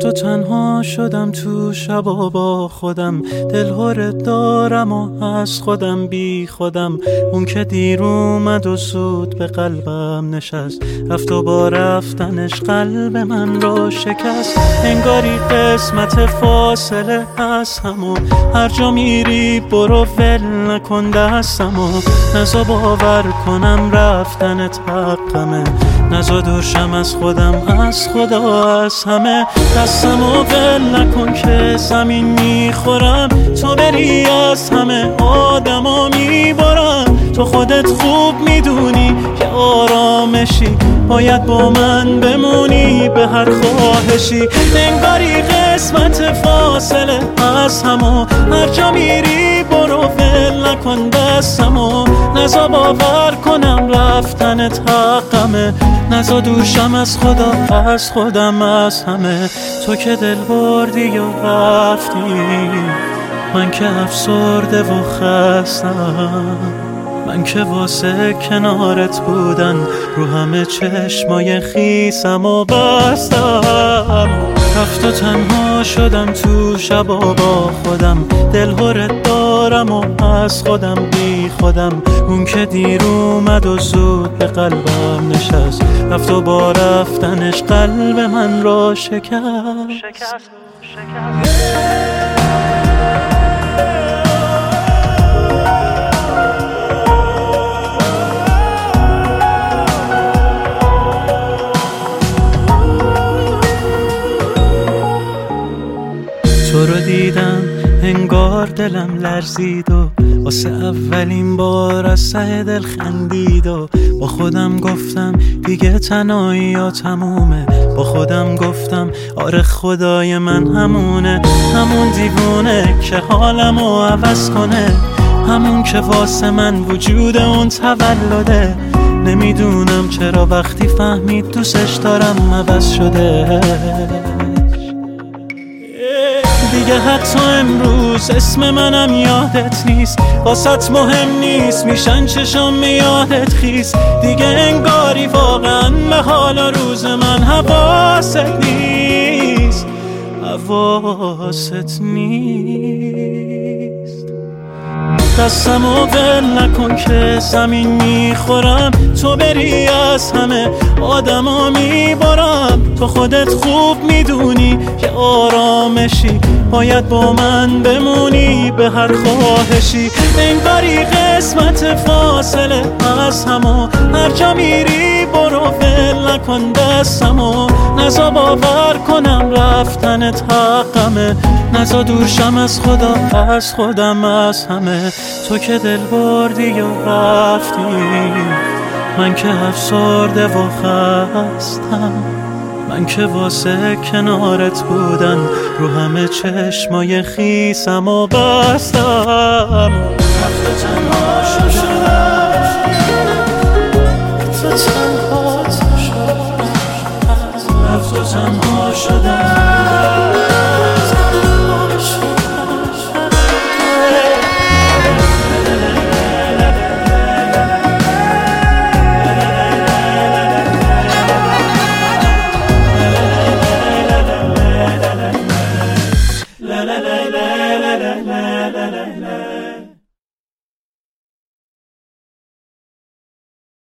رفت و تنها شدم تو شبا با خودم، دلهره دارم و از خودم بی خودم. اون که دیر اومد و زود به قلبم نشست، رفت و با رفتنش قلب من رو شکست. انگاری قسمت فاصله از همو، هر جا میری برو ول نکن دستمو. نزا باور کنم رفتنت حقمه، نزا دورشم از خودم، از خدا، از همه. دستمو ول نکن که زمین میخورم، تو بری از همه آدما میبرم. تو خودت خوب میدونی که آرامشی، باید با من بمونی به هر خواهشی. انگاری قسمت فاصله از همو، هر جا میری برو ول نکن دستمو. نزا باور کنم رفتنت حقمه، نزا دورشم از خدا، از خودم، از همه. تو که دل بردی و رفتی، من که افسرده و خستم. من که واسه کنارت بودن رو همه چشمای خیسم و بستم. رفت و تنها شدم تو شبا با خودم، دلهره دارم و از خودم بی خودم. اون که دیر اومد و زود به قلبم نشست، رفت و با رفتنش قلب من را شکست. تو رو دیدم انگار دلم لرزید و واسه اولین بار از ته دل خندید و با خودم گفتم دیگه تنهایی یا تمومه. با خودم گفتم آره خدای من همونه، همون دیوونه که حالمو عوض کنه، همون که واسه من وجود اون تولده. نمیدونم چرا وقتی فهمید دوستش دارم عوض شده. دیگه حتی امروز اسم منم یادت نیست، واسط مهم نیست میشن چشام یادت خیس. دیگه انگاری واقعا به حال روز من حواست نیست، حواست نیست. دستمو ول نکن که زمین میخورم، تو بری از همه آدما میبرم. تو خودت خوب میدونی که آرامشی، باید با من بمونی به هر خواهشی. انگاری قسمت فاصله از همو، هر جا میری برو ول نکن دستمو. نزا باور کنم رفتنت حقمه، نزا دورشم از خدا، از خودم، از همه. تو که دل بردی و رفتی، من که افسرده و خستم. من که واسه کنارت بودن رو همه چشمای خیسم و بستم. رفت و تنها